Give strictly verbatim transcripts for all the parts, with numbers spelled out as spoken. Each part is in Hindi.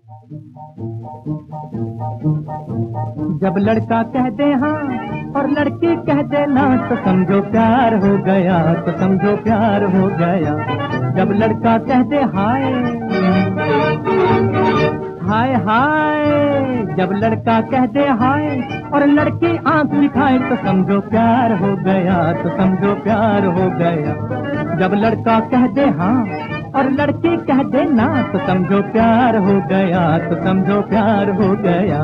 जब लड़का कह दे हाँ और लड़की कह दे ना तो समझो प्यार हो गया, तो समझो प्यार हो गया। जब लड़का कह दे हाय हाय हाय, जब लड़का कह दे हाय और लड़की आंख दिखाए तो समझो प्यार हो गया, तो समझो प्यार हो गया। जब लड़का कह दे हाँ और लड़की कह दे ना तो समझो प्यार हो गया, तो समझो प्यार हो गया।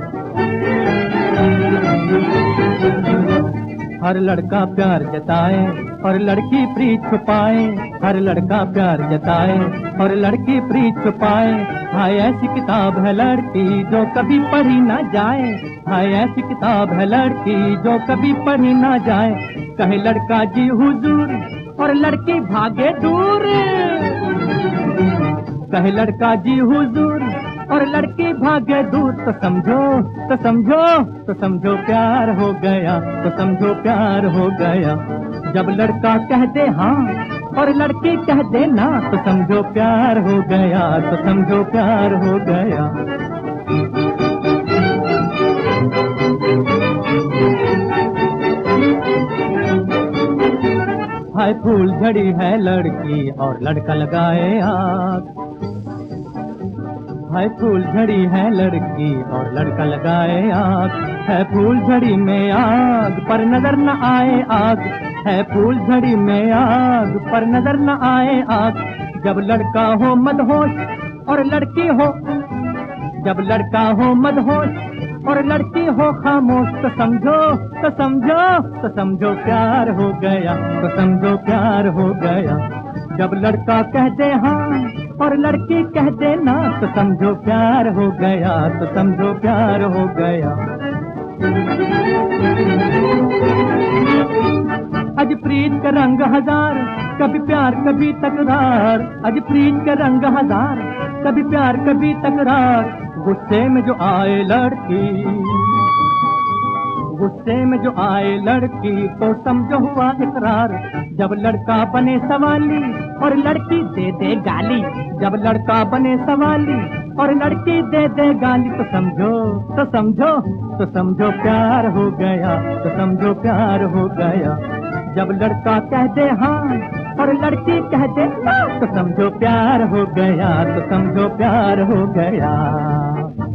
हर लड़का प्यार जताए और लड़की प्रीत छुपाए, हर लड़का प्यार जताए और लड़की प्रीत छुपाए। हाय ऐसी किताब है लड़की जो कभी पढ़ी ना जाए, हाय ऐसी किताब है लड़की जो कभी पढ़ी ना जाए। कहे लड़का जी हुजूर और लड़की भागे दूर, कहे लड़का जी हुजूर और लड़की भागे दूर तो समझो तो समझो तो समझो प्यार हो गया, तो समझो प्यार हो गया। जब लड़का कह दे हाँ और लड़की कह दे ना तो समझो प्यार हो गया, तो समझो प्यार हो गया। हाय फूल झड़ी है लड़की और लड़का लगाए आग, हाय फूल झड़ी है लड़की और लड़का लगाए आग। है फूल झड़ी में आग पर नजर न आए आग, है फूल झड़ी में आग पर नजर न आए आग। जब लड़का हो मदहोश और लड़की हो, जब लड़का हो मदहोश और लड़की हो खामोश तो समझो तो समझो तो समझो प्यार हो गया, तो समझो प्यार हो गया। जब लड़का कह दे हाँ और लड़की कह दे ना तो समझो प्यार हो गया, तो समझो प्यार हो गया। अज प्रीत का रंग हजार, कभी प्यार कभी तकरार, अज प्रीत का रंग हजार, कभी प्यार कभी तकरार। गुस्से में जो आए लड़की, गुस्से में जो आए लड़की तो समझो हुआ इकरार। जब लड़का बने सवाली और लड़की दे दे गाली, जब लड़का बने सवाली और लड़की दे दे गाली तो समझो तो समझो तो समझो प्यार हो गया, तो समझो प्यार हो गया। जब लड़का कह दे हाँ और लड़की कह दे ना तो समझो प्यार हो गया, तो समझो प्यार हो गया।